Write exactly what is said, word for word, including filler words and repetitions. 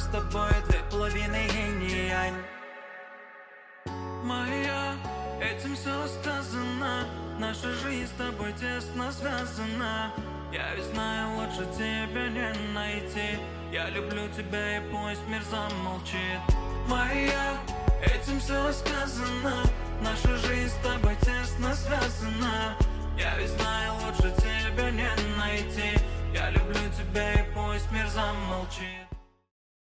с тобой две половины инь-янь. Моя, этим все сказано. Наша жизнь с тобой тесно связана. Я ведь знаю, лучше тебя не найти. Я люблю тебя, и пусть мир замолчит. Моя, этим все сказано. Наша жизнь с тобой тесно связана.